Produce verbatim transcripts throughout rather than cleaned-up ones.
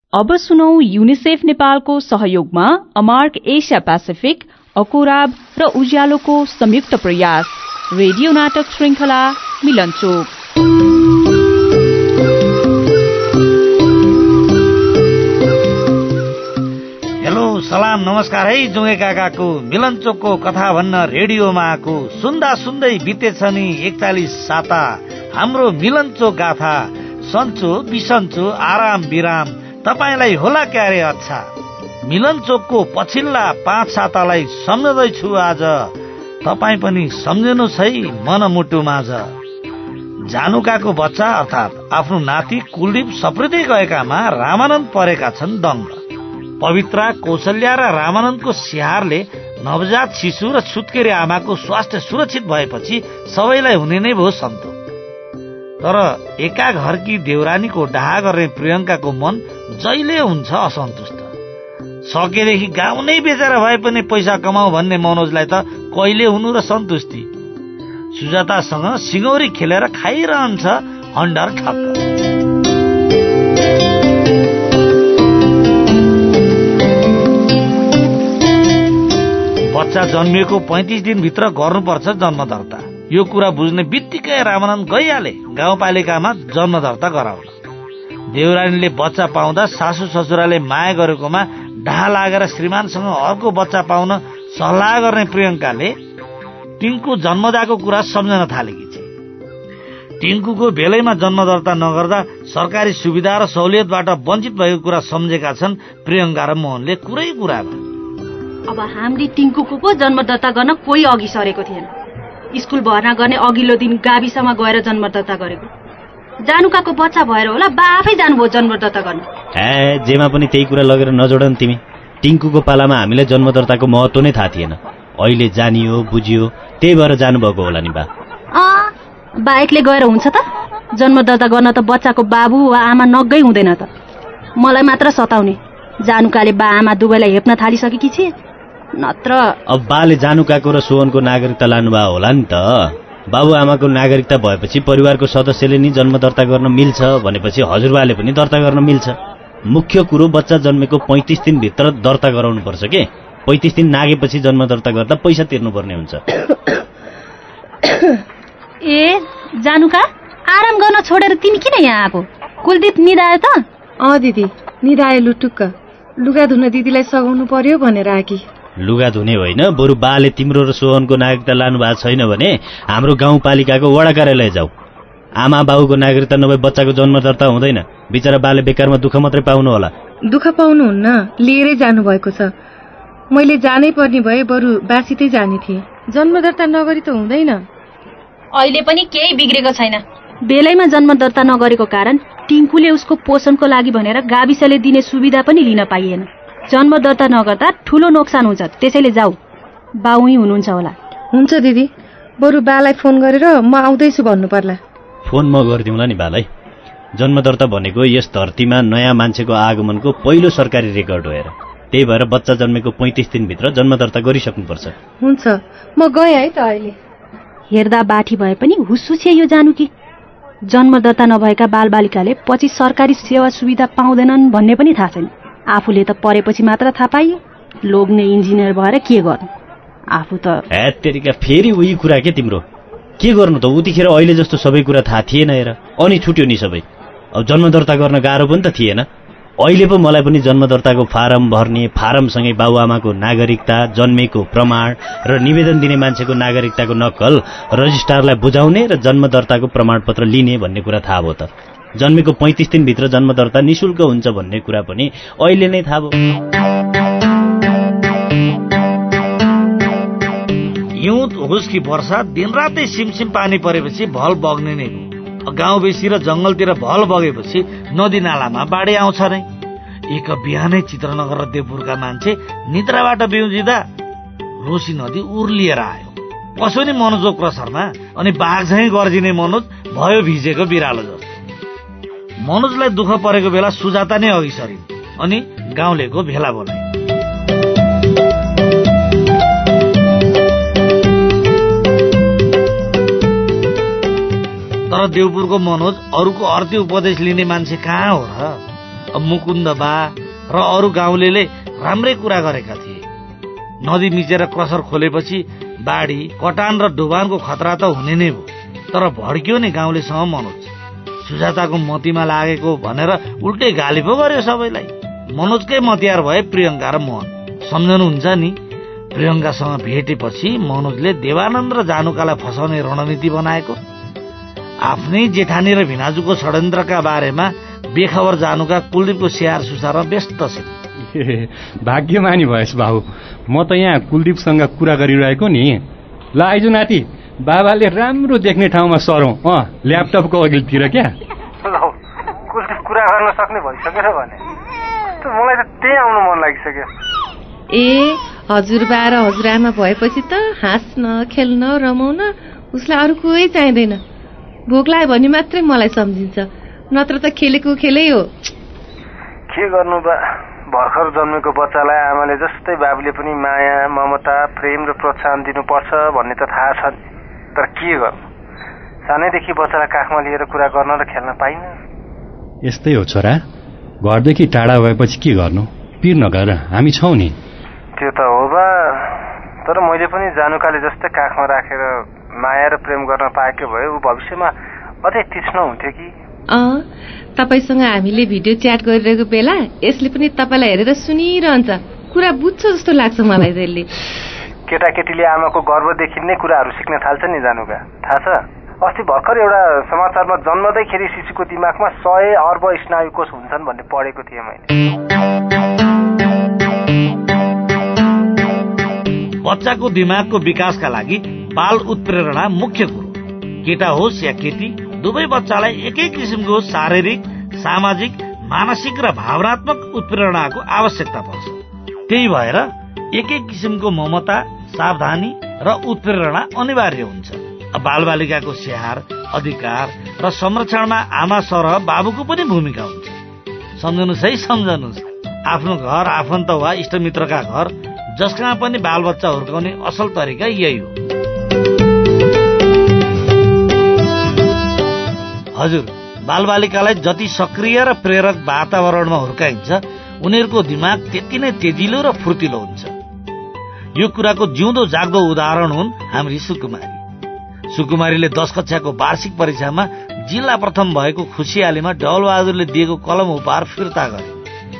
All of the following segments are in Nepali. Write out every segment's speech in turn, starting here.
अब सुनौ युनिसेफ नेपालको सहयोगमा अमार्क एसिया पेसिफिक, अकोराब र उज्यालोको संयुक्त प्रयास रेडियो नाटक श्रृंखला मिलनचोक। हेलो, सलाम, नमस्कार है जुगे काकाको मिलनचोकको कथा भन्न रेडियोमा आएको। सुन्दा सुन्दै बितेछ नि एकचालिस साता हाम्रो मिलनचोक गाथा। सन्चो बिसन्चो आराम विराम तपाईलाई होला क्यारे अच्छा। मिलनचोकको पछिल्ला पाँच सातालाई सम्झँदैछु आज। तपाई पनि सम्झनुहोस् है मनमुटु माझ। जानुकाको बच्चा अर्थात आफ्नो नाति कुलदीप सप्रिँदै गएकामा रामानन्द परेका छन् दङ्ग। पवित्रा, कौशल्या र रामानन्दको स्याहारले नवजात शिशु र सुत्केरी आमाको स्वास्थ्य सुरक्षित भएपछि सबैलाई हुने नै भयो सन्तोष। तर एका घरकी देउरानीको डाहा गर्ने प्रियङ्काको मन जहिले हुन्छ असन्तुष्ट। सकेदेखि गाउँ नै बेचेर भए पनि पैसा कमाऊ भन्ने मनोजलाई त कहिले हुनु र सन्तुष्टि। सुजातासँग सिङौरी खेलेर खाइरहन्छ हन्डर ठक्क। बच्चा जन्मिएको पैंतिस दिनभित्र गर्नुपर्छ जन्म दर्ता। यो कुरा बुझ्ने बित्तिकै रामानन्द गइहाले गाउँपालिकामा जन्म दर्ता गराउन। देउरानीले बच्चा पाउँदा सासू ससुराले माया गरेकोमा ढाहा लागेर श्रीमानसँग अर्को बच्चा पाउन सल्लाह गर्ने प्रियङ्काले टिङ्कु जन्मदाको कुरा सम्झन थालेकी छे। टिङ्कुको बेलैमा जन्म दर्ता नगर्दा सरकारी सुविधा र सहुलियतबाट वञ्चित भएको कुरा सम्झेका छन् प्रियङ्का र मोहनले कुरै कुरामा। अब हामीले टिङ्कुको पो जन्म दर्ता गर्न कोही अघि सरेको थिएन। स्कुल भर्ना गर्ने अघिल्लो दिन गाविसमा गएर जन्म दर्ता गरेको। जानुकाको बच्चा भएर होला बा आफै जानुभयो जन्म दर्ता गर्न। ए जेमा पनि त्यही कुरा लगेर नजोडन तिमी। टिङ्कुको पालामा हामीलाई जन्म दर्ताको महत्त्व नै थाहा थिएन। अहिले जानियो बुझियो त्यही भएर जानुभएको होला नि बा। अँ बाइकले गएर हुन्छ त? जन्म दर्ता गर्न त बच्चाको बाबु वा आमा नगै हुँदैन त। मलाई मात्र सताउने। जानुकाले बा आमा दुवैलाई हेप्न थालिसकेकी छे। नत्र अब बाले जानुकाको र सोहनको नागरिकता लानुभयो होला नि त। बाबु आमाको नागरिकता भएपछि परिवारको सदस्यले नि जन्म दर्ता गर्न मिल्छ भनेपछि हजुरबाले पनि दर्ता गर्न मिल्छ। मुख्य कुरो बच्चा जन्मेको पैंतिस दिनभित्र दर्ता गराउनु पर्छ के। पैंतिस दिन नागेपछि जन्म दर्ता गर्दा पैसा तिर्नुपर्ने हुन्छ। ए जानुका, आराम गर्न छोडेर तिमी किन यहाँ आएको? कुलदीप निदायो त? अँ दिदी, निदायो लुटुक्क। लुगा धुन दिदीलाई सघाउनु पर्यो भनेर आकी। लुगा धुने होइन, बरु बाले तिम्रो र सोहनको नागरिकता लानु भएको छैन भने हाम्रो गाउँपालिकाको वडा कार्यालय जाऊ। आमा बाबुको नागरिकता नभए बच्चाको जन्म दर्ता हुँदैन। बिचरा बाले बेकारमा दुःख मात्रै पाउनु होला। दुःख पाउनुहुन्न, लिएरै जानु भएको छ। मैले जानै पर्ने भए बरु बासितै जाने थिएँ। जन्म दर्ता नगरी त हुँदैन। अहिले पनि केही बिग्रेको छैन। बेलैमा जन्म दर्ता नगरेको कारण टिङ्कुले उसको पोषणको लागि भनेर गाविसले दिने सुविधा पनि लिन पाइएन। जन्म दर्ता नगर्दा ठूलो नोक्सान हुन्छ। त्यसैले जाऊ। बाउही हुनुहुन्छ होला। हुन्छ दिदी, बरु बालाई फोन गरेर म आउँदैछु भन्नु पर्ला। फोन म गरिदिउँला नि बालाई। जन्म दर्ता भनेको यस धरतीमा नयाँ मान्छेको आगमनको पहिलो सरकारी रेकर्ड हो हेर। त्यही भएर बच्चा जन्मेको पैंतिस दिनभित्र जन्म दर्ता गरिसक्नुपर्छ। हुन्छ, म गएँ है त अहिले। हेर्दा बाठी भए पनि हुस्सु छे यो जानुकी। जन्म दर्ता नभएका बालबालिकाले पछि सरकारी सेवा सुविधा पाउँदैनन् भन्ने पनि थाहा छैन। आफूले त परेपछि मात्र थाहा पाइयो। लोग्ने इन्जिनियर भएर के गर्नु? आफू त ए तेरिका फेरि उही कुरा के तिम्रो। के गर्नु त? उतिखेर अहिले जस्तो सबै कुरा थाहा थिएन हेर। अनि छुट्यो नि सबै। अब जन्म दर्ता गर्न गाह्रो पनि त थिएन। अहिले पो मलाई पनि जन्म दर्ताको फारम भर्ने, फारमसँगै बाबुआमाको नागरिकता, जन्मेको प्रमाण र निवेदन दिने मान्छेको नागरिकताको नक्कल रजिस्ट्रारलाई बुझाउने र जन्म दर्ताको प्रमाणपत्र लिने भन्ने कुरा थाहा भयो त। जन्मेको पैंतिस दिनभित्र जन्म दर्ता निशुल्क हुन्छ भन्ने कुरा पनि अहिले नै थाहा भयो। हिउँद होस् कि वर्षा, दिनरातै सिमसिम पानी परेपछि भल बग्ने नै हो। गाउँ बेसी र जंगलतिर भल बगेपछि नदी नालामा बाढी आउँछ नै। एक बिहानै चित्रनगर र देवपुरका मान्छे निद्राबाट बिउजिँदा रोसी नदी उर्लिएर आयो। कसो नि मनोजको प्रसरमा अनि बाघ झैं गर्जिने मनोज भयो भिजेको बिरालो जस्तो। मनोजलाई दुःख परेको बेला सुजाता नै अघि सरिन् अनि गाउँलेको भेला बोलाए। तर देवपुरको मनोज अरूको अर्थी उपदेश लिने मान्छे कहाँ हो र? मुकुन्द बा र अरू गाउँलेले राम्रै कुरा गरेका थिए। नदी मिचेर क्रसर खोलेपछि बाढी, कटान र डुबानको खतरा त हुने नै भयो, तर भड्कियो नि गाउँलेसँग मनोज। सुजाताको मतीमा लागेको भनेर उल्टै गाली पो गर्यो सबैलाई। मनोजकै मतियार भए प्रियङ्का र मोहन। सम्झनुहुन्छ नि, प्रियङ्कासँग भेटेपछि मनोजले देवानन्द र जानुकालाई फसाउने रणनीति बनाएको। आफ्नै जेठानी र भिनाजुको षड्यन्त्रका बारेमा बेखबर जानुका कुलदीपको स्याहार सुसारमा व्यस्त छिन्। भाग्यमानी भएछ बाबु, म त यहाँ कुलदीपसँग कुरा गरिरहेको नि। ल आइजु नाति, बाबाले राम्रो देख्ने ठाउँमा सरौँ। अँ ल्यापटपको अघिल्तिर क्या। ल कुलदीप कुरा गर्न सक्ने भइसकेर भने मलाई त त्यही आउनु मन लागिसक्यो। ए हजुरबा र हजुरआमा भएपछि त हाँस्न, खेल्न, रमाउन उसलाई अरू कोही चाहिँदैन। भोक लाग्यो भने मात्रै मलाई सम्झिन्छ, नत्र त खेलेको खेलै हो। के गर्नु बा, भर्खर जन्मेको बच्चालाई आमाले जस्तै बाबुले पनि माया, ममता, प्रेम र प्रोत्साहन दिनुपर्छ भन्ने त थाहा छ, तर के गर्नु, सानैदेखि बच्चालाई काखमा लिएर कुरा गर्न र खेल्न पाइन। यस्तै हो छोरा, घरदेखि टाढा भएपछि के गर्नु, पिर नगर, हामी छौँ नि। त्यो त हो बा, तर मैले पनि जानुकाले जस्तै काखमा राखेर माया र प्रेम गर्न पाएको भए ऊ भविष्यमा अझै तीक्ष्ण हुन्थ्यो कि। अँ तपाईसँग हामीले भिडियो च्याट गरिरहेको बेला यसले पनि तपाईँलाई हेरेर सुनिरहन्छ, कुरा बुझ्छ जस्तो लाग्छ मलाई। त्यसले केटाकेटीले आमाको गर्व देखिने कुराहरू सिक्न थाल्छ नि जानुका, थाहा छ? अस्ति भर्खर एउटा समाचारमा जन्मदैखेरि शिशुको दिमागमा सय अर्ब स्नायुकोष हुन्छन् भन्ने पढेको थिएँ मैले। बच्चाको दिमागको विकासका लागि बाल उत्प्रेरणा मुख्य कुरो। केटा होस् या केटी, दुवै बच्चालाई एकै किसिमको शारीरिक, सामाजिक, मानसिक र भावनात्मक उत्प्रेरणाको आवश्यकता पर्छ। त्यही भएर एकै किसिमको ममता, सावधानी र उत्प्रेरणा अनिवार्य हुन्छ। बालबालिकाको स्याहार, अधिकार र संरक्षणमा आमा सरह बाबुको पनि भूमिका हुन्छ। सम्झनुहोस् है, सम्झनुहोस्, आफ्नो घर, आफन्त वा इष्टमित्रका घर जसका पनि बालबच्चा हुर्काउने असल तरिका यही हो। हजुर, बालबालिकालाई जति सक्रिय र प्रेरक वातावरणमा हुर्काइन्छ उनीहरूको दिमाग त्यति नै तेजिलो र फुर्तिलो हुन्छ। यो कुराको जिउँदो जाग्दो उदाहरण हुन् हाम्री सुकुमारी। सुकुमारीले दश कक्षाको वार्षिक परीक्षामा जिल्ला प्रथम भएको खुसियालीमा डौलबहादुरले दिएको कलम उपहार फिर्ता गरे।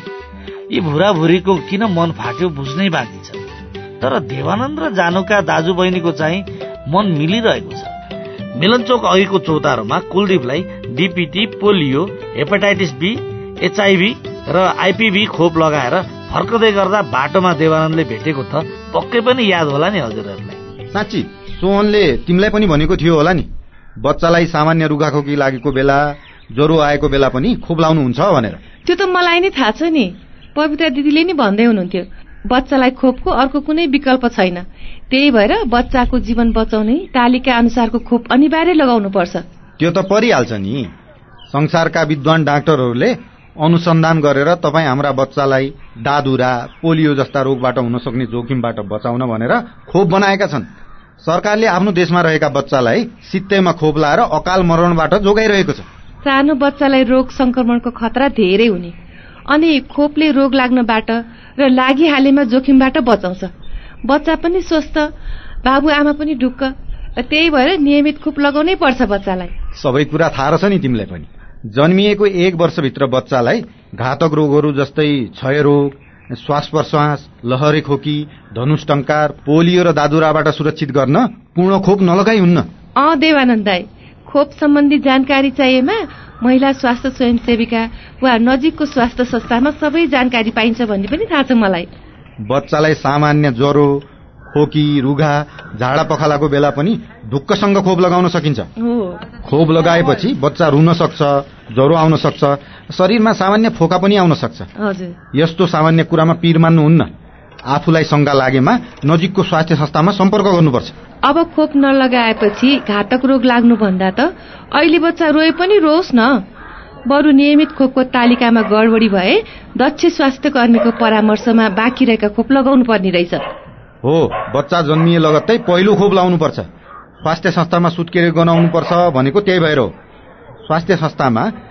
यी भुराभुरीको किन मन फाट्यो बुझ्नै बाँकी छ, तर देवानन्द र जानुका दाजु बहिनीको चाहिँ मन मिलिरहेको छ। मिलनचोक अघिको चौतारोमा कुलदीपलाई DPT, polio, hepatitis B, HIB र आइपीभी खोप लगाएर फर्कदै गर्दा बाटोमा देवानन्दले भेटेको त पक्कै पनि याद होला नि हजुरहरूलाई। साँच्ची सोहनले तिमीलाई पनि भनेको थियो होला नि, बच्चालाई सामान्य रुगाखोकी लागेको बेला, ज्वरो आएको बेला पनि खोप लाउनु हुन्छ भनेर। त्यो त मलाई नै थाहा छ नि, पवित्र दिदीले नि भन्दै हुनुहुन्थ्यो बच्चालाई खोपको अर्को कुनै विकल्प छैन, त्यही भएर बच्चाको जीवन बचाउने तालिका अनुसारको खोप अनिवार्य लगाउनु पर्छ। त्यो त परिहाल्छ नि, संसारका विद्वान डाक्टरहरूले अनुसन्धान गरेर तपाईँ हाम्रा बच्चालाई दादुरा, पोलियो जस्ता रोगबाट हुन सक्ने जोखिमबाट बचाउन भनेर खोप बनाएका छन्। सरकारले आफ्नो देशमा रहेका बच्चालाई सित्तैमा खोप लाएर अकाल मरणबाट जोगाइरहेको छ। सानो बच्चालाई रोग संक्रमणको खतरा धेरै हुने, अनि खोपले रोग लाग्नबाट र लागिहालेमा जोखिमबाट बचाउँछ। बच्चा पनि स्वस्थ, बाबुआमा पनि ढुक्क, त्यही भएर नियमित खोप लगाउनै पर्छ बच्चालाई। सबै कुरा थाहा रहेछ नि तिमीलाई पनि। जन्मिएको एक वर्षभित्र बच्चालाई घातक रोगहरू जस्तै क्षयरोग, श्वास प्रश्वास, लहरे खोकी, धनुष्टङ्कार, पोलियो र दादुराबाट सुरक्षित गर्न पूर्ण खोप नलगाइ हुन्न। अँ देवानन्द दाइ, खोप सम्बन्धी जानकारी चाहिएमा महिला स्वास्थ्य स्वयंसेविका वा नजिकको स्वास्थ्य संस्थामा सबै जानकारी पाइन्छ भन्ने पनि थाहा छ मलाई। बच्चालाई सामान्य ज्वरो, खोकी, रुघा, झाडा पखालाको बेला पनि ढुक्कसँग खोप लगाउन सकिन्छ। खोप लगाएपछि बच्चा रुन सक्छ, ज्वरो आउन सक्छ, शरीरमा सामान्य फोका पनि आउन सक्छ। हजुर, यस्तो सामान्य कुरामा पिर मान्नुहुन्न। आफूलाई शंका लागेमा नजिकको स्वास्थ्य संस्थामा सम्पर्क गर्नुपर्छ। अब खोप नलगाएपछि घातक रोग लाग्नु भन्दा त अहिले बच्चा रोए पनि रोस् न, बरु नियमित खोपको तालिकामा गडबडी भए दक्ष स्वास्थ्य कर्मीको परामर्शमा बाँकी रहेका खोप लगाउनु पर्ने रहेछ। हो, बच्चा जन्मिए लगत्तै पहिलो खोप लाउनुपर्छ। स्वास्थ्य संस्थामा सुत्केरी गनाउनुपर्छ भनेको त्यही भएर हो। स्वास्थ्य संस्थामा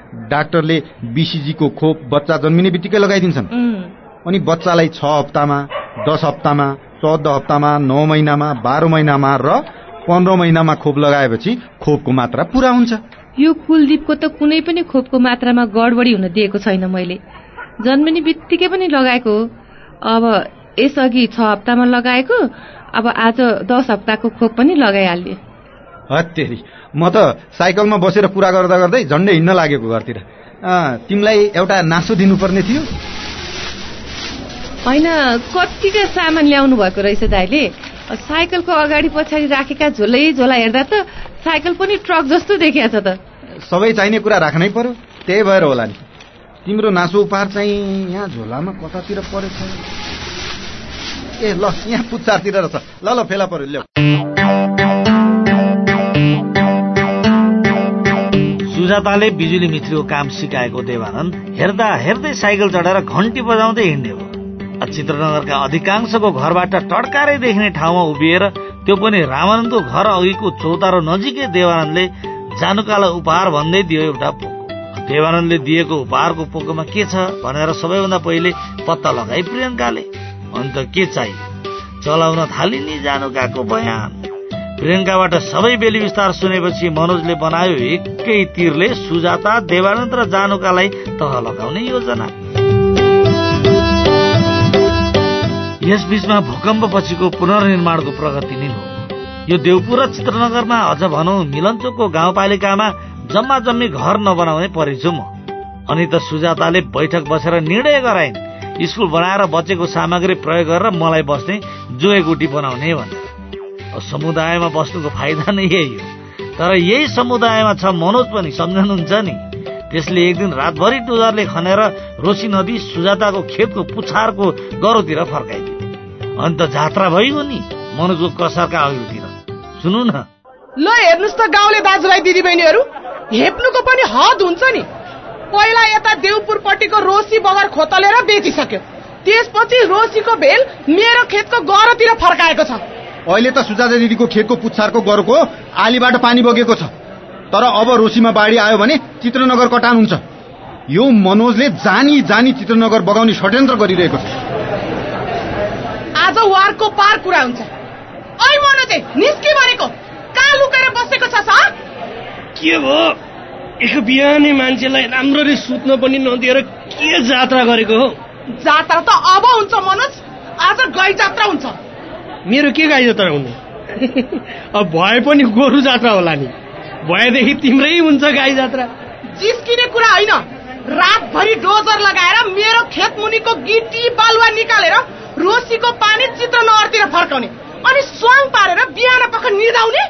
डाक्टरले बीसीजीको खोप बच्चा जन्मिने बित्तिकै लगाइदिन्छन्। अनि बच्चालाई छ हप्तामा, दस हप्तामा, चौध हप्तामा, नौ महिनामा, बाह्र महिनामा र पन्ध्र महिनामा खोप लगाएपछि खोपको मात्रा पूरा हुन्छ। यो कुलदीपको त कुनै पनि खोपको मात्रामा गडबडी हुन दिएको छैन। मैले जन्मिने बित्तिकै पनि लगाएको हो। अब यसअघि छ हप्तामा लगाएको, अब आज दस हप्ताको खोप पनि लगाइहाल्यो। हत्तेरी, म त साइकलमा बसेर कुरा गर्दा गर्दै झन्डै हिँड्न लागेको घरतिर। तिमीलाई एउटा नासो दिनुपर्ने थियो। होइन, कतिको सामान ल्याउनु भएको रहेछ दाइले। साइकलको अगाडि पछाडि राखेका झोलै झोला हेर्दा त साइकल पनि ट्रक जस्तो देखिया छ त। सबै चाहिने कुरा राख्नै पर्यो, त्यही भएर होला नि। तिम्रो नासो उपहार चाहिँ यहाँ झोलामा कतातिर परेछ? ए ल, यहाँ पुच्छारतिर रहेछ। ल ल फेला पर्यो, ल्याऊ। सुजाताले बिजुली मित्रीको काम सिकाएको देवानन्द हेर्दा हेर्दै साइकल चढाएर घन्टी बजाउँदै हिँड्यो। चित्रनगरका अधिकांशको घरबाट टड्कारै देखिने ठाउँमा उभिएर, त्यो पनि रामानन्दको घर अघिको चौतारो नजिकै देवानन्दले जानुकालाई उपहार भन्दै दियो एउटा पोको। देवानन्दले दिएको उपहारको पोकोमा के छ भनेर सबैभन्दा पहिले पत्ता लगाई प्रियङ्काले। अन्त के चाहियो? चलाउन थाली नि जानुकाको बयान। प्रियङ्काबाट सबै बेली विस्तार सुनेपछि मनोजले बनायो एकै तीरले सुजाता, देवानन्द र जानुकालाई तह लगाउने योजना। यस बीचमा भूकम्प पछिको पुनर्निर्माणको प्रगति नै हो। यो देवपुर र चित्रनगरमा, अझ भनौं मिलनचोकको गाउँपालिकामा जम्मा जम्मी घर नबनाउने परेछु म। अनि त सुजाताले बैठक बसेर निर्णय गराइन्, स्कुल बनाएर बचेको सामग्री प्रयोग गरेर मलाई बस्ने जुएगुटी बनाउने भनेर। समुदायमा बस्नुको फाइदा नै यही हो। तर यही समुदायमा छ मनोज पनि, सम्झनुहुन्छ नि। त्यसले एक दिन रातभरि डोजरले खनेर रोसी नदी सुजाताको खेतको पुछारको गरोतिर फर्काइदियो। अन्त जात्रा भइगयो नि मनोजको कसरका अघितिर। सुन्नु न, ल हेर्नुस् त गाउँले दाजुभाइ दिदीबहिनीहरू, हेप्नुको पनि हद हुन्छ नि। पहिला यता देवपुरपट्टिको रोसी बगर खोतलेर बेचिसक्यो, त्यसपछि रोसीको भेल मेरो खेतको गरोतिर फर्काएको छ। अहिले त सुजाता दिदीको खेतको पुच्छारको गरोको आलीबाट पानी बगेको छ। तर अब रोसीमा बाढी आयो भने चित्रनगर कटान हुन्छ। यो मनोजले जानी जानी चित्रनगर बगाउने षड्यन्त्र गरिरहेको छ। आज वारको पार कुरा हुन्छ। ऐ मनोज, निस्के भनेको, कहाँ लुकेर बसेको छ सर? के भयो? एक बिहानै मान्छेलाई राम्ररी सुत्न पनि नदिएर के जात्रा गरेको हो? जात्रा त अब हुन्छ मनोज, आज गाई जात्रा हुन्छ। मेरो के गाई जात्रा हुनु? अब भए पनि गोरु जात्रा होला नि। भएदेखि तिम्रै हुन्छ गाई जात्रा। जिस्किने कुरा होइन। रातभरि डोजर लगाएर मेरो खेत मुनिको गिटी बालुवा निकालेर रोसीको पानी चित्रनगरतिर फर्काउने, अनि स्वाङ पारेर बिहान पख निदाउने।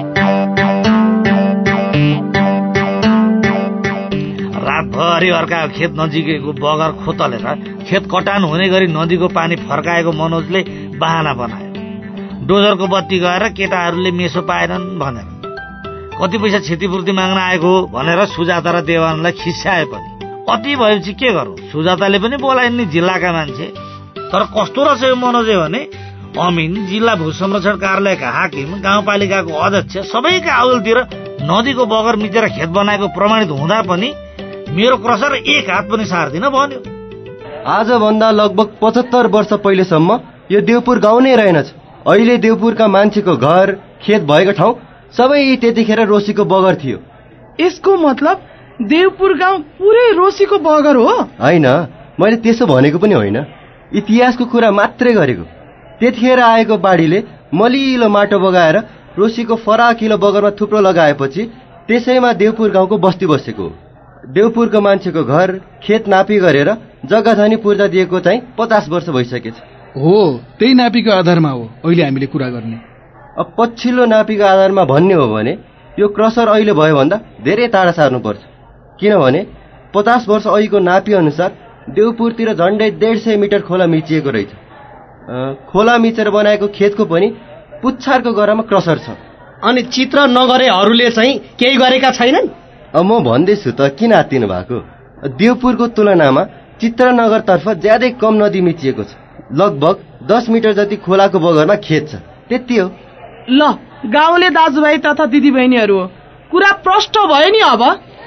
रातभरि अर्काको खेत नजिकैको बगर खोतलेर खेत कटान हुने गरी नदीको पानी फर्काएको मनोजले बहाना बनायो। डोजरको बत्ती गएर केटाहरूले मेसो पाएनन् भनेर, कति पैसा क्षतिपूर्ति माग्न आएको हो भनेर सुजाता र देवानलाई खिस्याए पनि। अति भएपछि के गरौँ, सुजाताले पनि बोलाइन् नि जिल्लाका मान्छे। तर कस्तो रहेछ यो मनोजै भने, अमिन, जिल्ला भू संरक्षण कार्यालयका हाकिम, गाउँपालिकाको अध्यक्ष सबैका अवलतिर नदीको बगर मिचेर खेत बनाएको प्रमाणित हुँदा पनि मेरो क्रसर एक हात पनि सार्दिन भन्यो। आजभन्दा लगभग पचहत्तर वर्ष पहिलेसम्म यो देवपुर गाउँ नै रहेनछ। अहिले देवपुरका मान्छेको घर, खेत भएको ठाउँ सबै त्यतिखेर रोसीको बगर थियो। यसको मतलब देवपुर गाउँ पुरै रोसीको बगर हो? होइन, मैले त्यसो भनेको पनि होइन। इतिहासको कुरा मात्रै गरेको। त्यतिखेर आएको बाढीले मलिलो माटो बगाएर रोसीको फराकिलो बगरमा थुप्रो लगाएपछि त्यसैमा देवपुर गाउँको बस्ती बसेको हो। देवपुरको मान्छेको घर, खेत नापी गरेर जग्गा धनी पूर्जा दिएको चाहिँ पचास वर्ष भइसकेछ। हो, त्यही नापीको आधारमा हो अहिले हामीले कुरा गर्ने। अब पछिल्लो नापीको आधारमा भन्ने हो भने यो क्रसर अहिले भयो भन्दा धेरै टाढा सार्नुपर्छ। किनभने पचास वर्ष अघिको नापी अनुसार देवपुरतिर झन्डै डेढ सय मिटर खोला मिचिएको रहेछ। खोला मिचेर बनाएको खेतको पनि पुच्छारको गरामा क्रसर छ। अनि चित्र नगरेहरूले चाहिँ केही गरेका छैनन्? अब म भन्दैछु त, किन आत्तिनु भएको? देवपुरको तुलनामा चित्रनगरतर्फ ज्यादै कम नदी मिचिएको छ। लगभग दस मिटर जति खोलाको बगरमा खेत छ, त्यति हो। ल, गाउँले दाजुभाइ तथा दिदीबहिनीहरू, कुरा प्रष्ट भयो नि। अब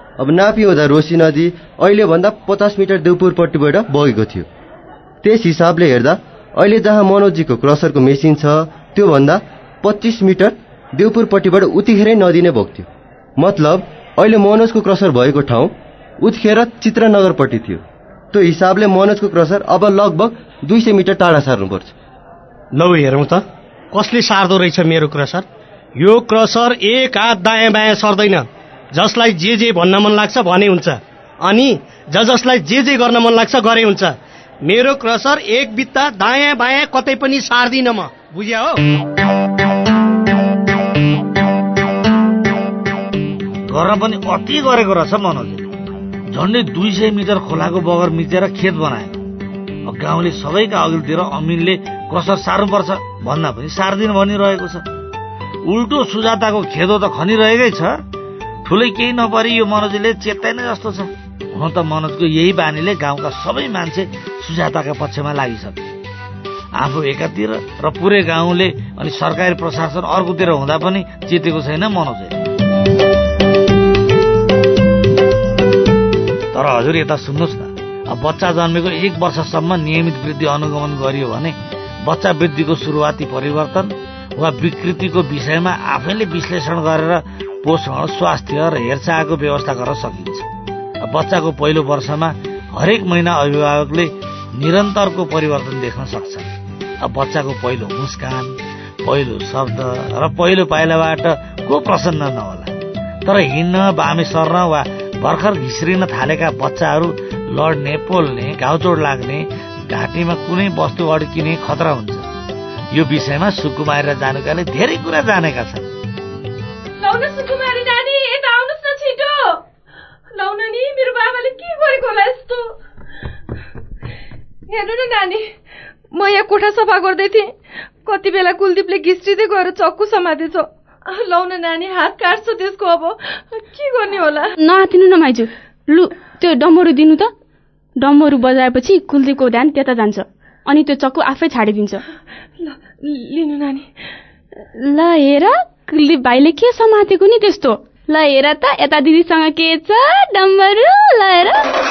अब नापी हुँदा रोसी नदी अहिलेभन्दा पचास मिटर देउपुरपट्टिबाट बगेको थियो। त्यस हिसाबले हेर्दा अहिले जहाँ मनोजीको क्रसरको मेसिन छ त्योभन्दा पच्चिस मिटर देउपुरपट्टिबाट उतिखेरै नदी नै बग्थ्यो। मतलब अहिले मनोजको क्रसर भएको ठाउँ उतिखेर चित्रनगरपट्टि थियो। त्यो हिसाबले मनोजको क्रसर अब लगभग दुई सय मिटर टाढा सार्नुपर्छ। लौ हेरौँ त कसले सार्दो रहेछ मेरो क्रसर। यो क्रसर एक हात दायाँ बायाँ सर्दैन। जसलाई जे जे भन्न मन लाग्छ भने हुन्छ, अनि ज जसलाई जे जे गर्न मन लाग्छ गरे हुन्छ। मेरो क्रसर एक बित्ता दायाँ बायाँ कतै पनि सार्दिन म, बुझ्या हो? गर्न पनि अति गरेको रहेछ मनोजले। झन्डै दुई सय मिटर खोलाको बगर मिचेर खेत बनाएको। अब गाउँले सबैका अघिल्तिर अमिनले क्रसर सार्नुपर्छ भन्दा पनि सार्दिन भनिरहेको छ। उल्टो सुजाताको खेदो त खनिरहेकै छ। ठुलै केही नपरी यो मनोजले चेत्ताइने जस्तो छ। हुन त मनोजको यही बानीले गाउँका सबै मान्छे सुजाताका पक्षमा लागिसके। आफू एकातिर र पुरै गाउँले अनि सरकारी प्रशासन अर्कोतिर हुँदा पनि चेतेको छैन मनोजले। तर हजुर यता सुन्नुहोस् न, अब बच्चा जन्मेको एक वर्षसम्म नियमित वृद्धि अनुगमन गरियो भने बच्चा वृद्धिको सुरुवाती परिवर्तन वा विकृतिको विषयमा आफैले विश्लेषण गरेर पोषण, स्वास्थ्य र हेरचाहको व्यवस्था गर्न सकिन्छ। बच्चाको पहिलो वर्षमा हरेक महिना अभिभावकले निरन्तरको परिवर्तन देख्न सक्छ। अब बच्चाको पहिलो मुस्कान, पहिलो शब्द र पहिलो पाइलाबाट को प्रसन्न नहोला। तर हिँड्न, बामे सर्न वा भर्खर घिस्रिन थालेका बच्चाहरू लड्ने, पोल्ने, घाउचोट लाग्ने, घाँटीमा कुनै वस्तु अड्किने खतरा हुन्छ। यो विषयमा सुकुमारी र जानुकाले धेरै कुरा जानेका छन्। लौन सुकुमारी नानी, यता आउनुहोस् न छिटो। लौन नि, मेरो बाबाले के गरेको होला यस्तो। हेर्नु न नानी, म यहाँ कोठा सफा गर्दै थिएँ। कति बेला कुलदीपले घिस्रिँदै गएर चक्कु समातेछ। लौन नानी, हात काट्छ त्यसको। अब के गर्ने होला? नआतिनु न माइजू। लु त्यो डम्बरू दिनु त। डम्बरू बजाएपछि कुलदीपको ध्यान त्यता जान्छ अनि त्यो चक्कु आफै छाडिदिन्छ। ल लिनु नानी। ल हेर, कुलदीप भाइले के समातेको नि त्यस्तो। ल हेर त यता दिदीसँग के छ डम्बरू। ल हेर।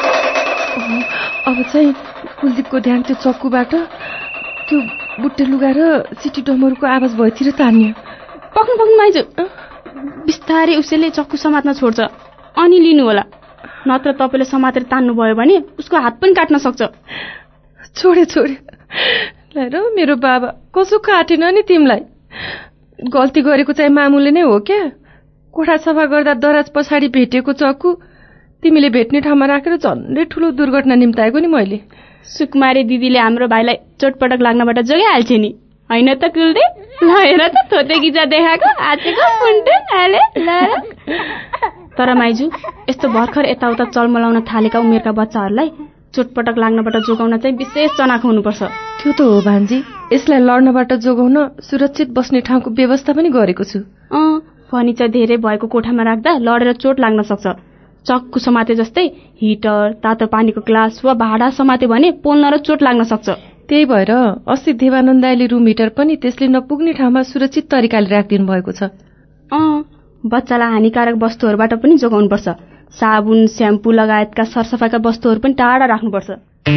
अब चाहिँ कुलदीपको ध्यान त्यो चक्कुबाट त्यो बुट्टे लुगा र सिटी डम्बरूको आवाज भएतिर तान्यो। पक्नु पक्नु माइजू, बिस्तारै उसैले चक्कु समात्न छोड्छ अनि लिनु होला। नत्र तपाईँले समातेर तान्नु भयो भने उसको हात पनि काट्न सक्छ। छोडे छोडे ल मेरो बाबा, कसो काटेन नि तिमीलाई? गल्ती गरेको चाहिँ मामुले नै हो क्या? कोठा सफा गर्दा दराज पछाडि भेटेको चक्कु तिमीले भेट्ने ठाउँमा राखेर झन्डै ठुलो दुर्घटना निम्ताएको नि मैले। सुकुमारी दिदीले हाम्रो भाइलाई चोटपटक लाग्नबाट जोगाइहाल्छ नि, होइन त कुलदीप? ल हेर त थोते गिजा देखाएको आचेको पुन्टुन हाले। तर माइजू, यस्तो भर्खर यताउता चलमलाउन थालेका उमेरका बच्चाहरूलाई चोटपटक लाग्नबाट जोगाउन चाहिँ विशेष चनाखो हुनुपर्छ। त्यो त हो भान्जी। यसलाई लड्नबाट जोगाउन सुरक्षित बस्ने ठाउँको व्यवस्था पनि गरेको छु। अँ, फर्निचर धेरै भएको कोठामा राख्दा लडेर चोट लाग्न सक्छ। चक्कु समाते जस्तै हिटर, तातो पानीको ग्लास वा भाडा समाते भने पोल्न र चोट लाग्न सक्छ। त्यही भएर अस्ति देवानन्द दाइले रुम हिटर पनि त्यसले नपुग्ने ठाउँमा सुरक्षित तरिकाले राखिदिनु भएको छ। अँ, बच्चालाई हानिकारक वस्तुहरूबाट पनि जोगाउनुपर्छ। साबुन, स्याम्पू लगायतका सरसफाइका वस्तुहरू पनि टाढा राख्नुपर्छ।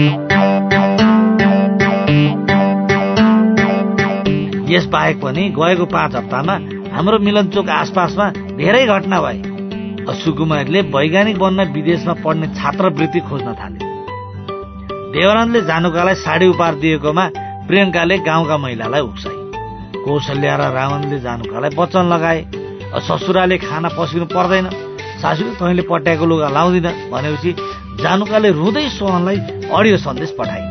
यस बाहेक पनि गएको पाँच हप्तामा हाम्रो मिलनचोक आसपासमा धेरै घटना भए। सुकुमारीले वैज्ञानिक बन्न विदेशमा पढ्ने छात्रवृत्ति खोज्न थाले। देवानन्दले जानुकालाई साडी उपहार दिएकोमा प्रियङ्काले गाउँका महिलालाई उक्साए। कौशल्या र रावणले जानुकालाई वचन लगाए, ससुराले खाना पसिनु पर्दैन, सासूले तैँले पट्याएको लुगा लाउँदिन भनेपछि जानुकाले रुँदै सोहनलाई अडियो सन्देश पठाए।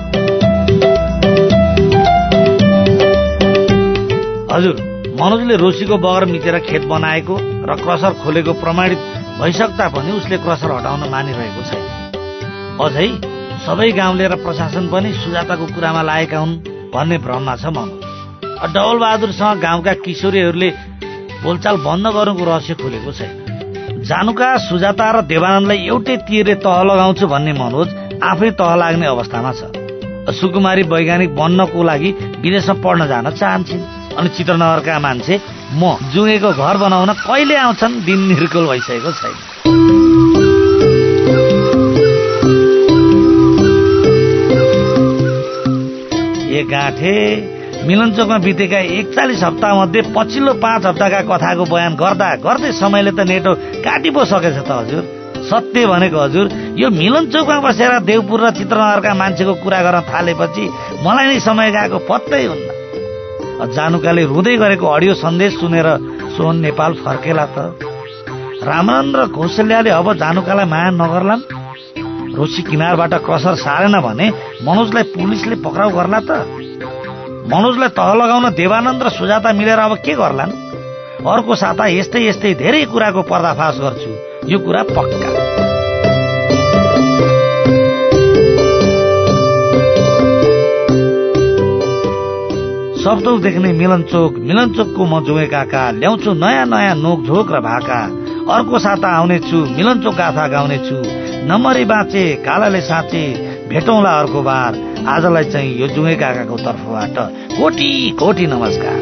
हजुर, मनोजले रोशीको बगर मिचेर खेत बनाएको र क्रसर खोलेको प्रमाणित भइसक्दा पनि उसले क्रसर हटाउन मानिरहेको छैन। अझै सबै गाउँले र प्रशासन पनि सुजाताको कुरामा लागेका हुन् भन्ने भ्रममा छ मनोज। डबलबहादुरसँग गाउँका किशोरीहरूले बोलचाल बन्द गर्नुको रहस्य खुलेको छैन। जानुका, सुजाता र देवानन्दलाई एउटै तीरले तह लगाउँछु भन्ने मनोज आफै तह लाग्ने अवस्थामा छ। सुकुमारी वैज्ञानिक बन्नको लागि विदेशमा पढ्न जान चाहन्छन् अनि चित्रनगरका मान्छे म जुङ्गेको घर बनाउन कहिले आउँछन् दिन निर्कुल भइसकेको छैन। भेग गाँठे मिलनचोकमा बितेका एकचालिस हप्ता मध्ये पछिल्लो पाँच हप्ताका कथाको बयान गर्दा गर्दै समयले त नेटो काटी पो सकेछ त हजुर। सत्य भनेको हजुर यो मिलनचोकमा बसेर देवपुर र चित्रनगरका मान्छेको कुरा गर्न थालेपछि मलाई नै समय गएको पत्तै हुन्न। जानुकाले रुँदै गरेको अडियो सन्देश सुनेर सोहन नेपाल फर्केला त। रामनन्द र कौशल्याले अब जानुकालाई माया नगर्लान्। रोसी किनारबाट क्रसर सारेन भने मनोजलाई पुलिसले पक्राउ गर्ला त। मनोजलाई तह लगाउन देवानन्द र सुजाता मिलेर अब के गर्लान्। अर्को साता यस्तै यस्तै धेरै कुराको पर्दाफास गर्छु, यो कुरा पक्का। शब्दौ देख्ने मिलनचोक, मिलनचोकको म जुगे काका, ल्याउँछु नयाँ नयाँ नोकझोक र भाका। अर्को साता आउनेछु, मिलनचोक गाथा गाउनेछु। नमरी बाँचे कालाले साँचे, भेटौँला अर्को बार। आजलाई चाहिँ यो जुगे काकाको तर्फबाट कोटी कोटी नमस्कार।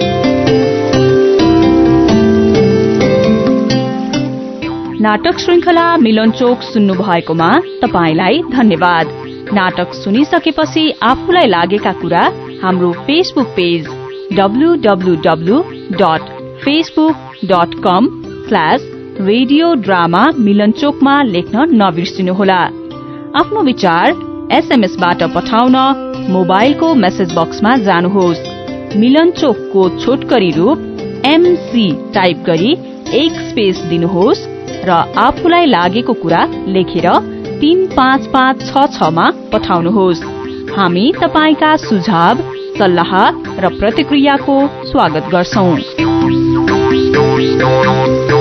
नाटक श्रृंखला मिलनचोक सुन्नु भएकोमा तपाईलाई धन्यवाद। नाटक सुनिसकेपछि आफूलाई लागेका कुरा हाम्रो Facebook page W W W dot Facebook dot com slash radio drama मिलनचोकमा लेख्न नबिर्सिनुहोला। आफ्नो विचार एसएमएसबाट पठाउन मोबाइलको मेसेज बक्समा जानुहोस्। मिलनचोकको छोटकरी रूप एमसी टाइप गरी एक स्पेस दिनुहोस् र आफूलाई लागेको कुरा लेखेर तीन पाँच पाँच छ छमा पठाउनुहोस्। हामी तपाईका सुझाव, सल्लाह र प्रतिक्रियाको स्वागत गर्छौं।